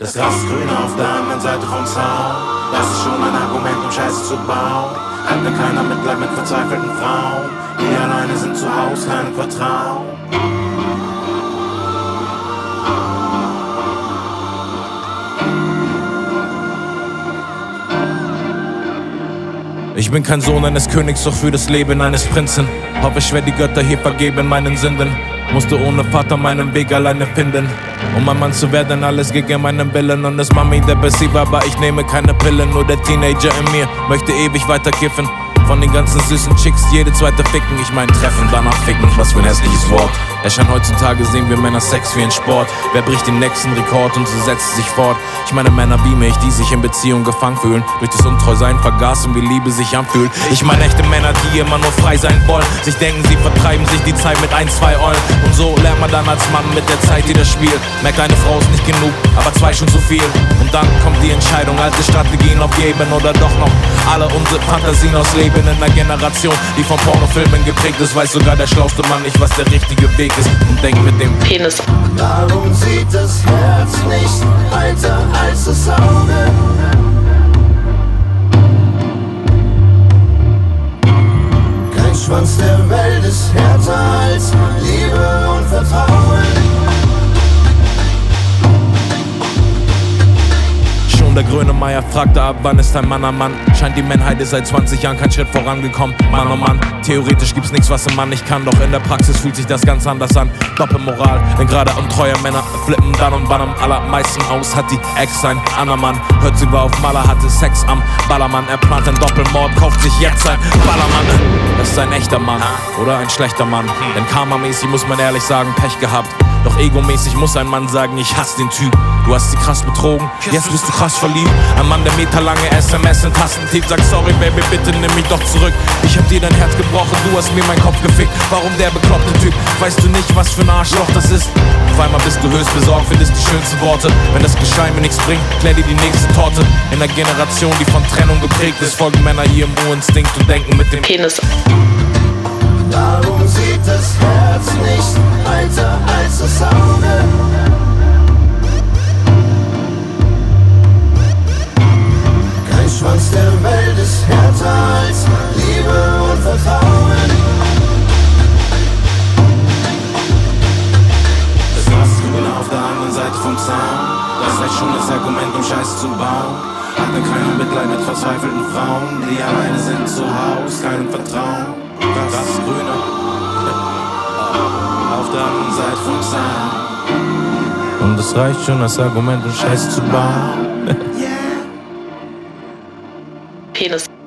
Das Gras ist grüner auf der anderen Seite vom Zaun. Das ist schon ein Argument, um Scheiße zu bauen. Hat mir keiner Mitleid mit verzweifelten Frauen. Die alleine sind zu Haus, keinem Vertrauen. Ich bin kein Sohn eines Königs, doch für das Leben eines Prinzen. Hoffe, ich werde die Götter hier vergeben meinen Sünden. Musste ohne Vater meinen Weg alleine finden. Um ein Mann zu werden, alles gegen meinen Willen. Und ist Mami depressiv, aber ich nehme keine Pillen. Nur der Teenager in mir möchte ewig weiter kiffen. Von den ganzen süßen Chicks, jede zweite ficken. Ich mein Treffen, danach ficken, was für ein hässliches Wort. Erscheint heutzutage, sehen wir Männer Sex wie ein Sport. Wer bricht den nächsten Rekord und so setzt es sich fort. Ich meine Männer wie mich, die sich in Beziehung gefangen fühlen. Durch das Untreusein vergaßen, wie Liebe sich anfühlt. Ich meine echte Männer, die immer nur frei sein wollen. Sich denken, sie vertreiben sich die Zeit mit 1, 2 Eulen. Und so lernt man dann als Mann mit der Zeit, die das spielt. Merkt, eine Frau ist nicht genug, aber 2 schon zu viel. Und dann kommt die Entscheidung, alte Strategien aufgeben oder doch noch alle unsere Fantasien ausleben in einer Generation, die von Pornofilmen geprägt ist. Weiß sogar der schlauste Mann nicht, was der richtige Weg ist, und denkt mit dem Penis. Warum sieht das Herz nicht weiter als das Auge? Kein Schwanz der Welt ist härter als Liebe und Vertrauen. Der Grönemeyer fragte ab, wann ist ein Mann ein Mann? Scheint die Menschheit ist seit 20 Jahren kein Schritt vorangekommen. Mann oh Mann, theoretisch gibt's nichts, was ein Mann nicht kann. Doch in der Praxis fühlt sich das ganz anders an. Doppelmoral, denn gerade untreue Männer flippen dann und wann am allermeisten aus. Hat die Ex ein Annermann, hört sie war auf Maler, hatte Sex am Ballermann. Er plant einen Doppelmord, kauft sich jetzt ein Ballermann. Das ist ein echter Mann oder ein schlechter Mann. Denn karmamäßig muss man ehrlich sagen, Pech gehabt. Doch egomäßig muss ein Mann sagen, ich hasse den Typ. Du hast sie krass betrogen, jetzt bist du krass verliebt. Ein Mann, der meterlange SMS in Tastentief sagt, sorry Baby, bitte nimm mich doch zurück. Ich hab dir dein Herz gebrochen, du hast mir meinen Kopf gefickt. Warum der bekloppte Typ? Weißt du nicht, was für ein Arschloch das ist? Auf einmal bist du höchst besorgt, findest die schönsten Worte. Wenn das Geschrei mir nichts bringt, klär dir die nächste Torte. In einer Generation, die von Trennung geprägt ist, folgen Männer ihrem Urinstinkt und denken mit dem Penis. Warum sieht das Herz nicht weiter als das Auge? Kein Schwanz der Welt ist härter als Liebe und Vertrauen. Das Gras ist grüner auf der anderen Seite vom Zaun. Das reicht schon das Argument, um Scheiße zu bauen. Hat mir keiner Mitleid mit verzweifelten Frauen, die alleine sind zu Haus, keinem Vertrauen. Das ist grüner auf der anderen Seite vom Zaun. Und es reicht schon als Argument, um Scheiße zu bauen. Penis.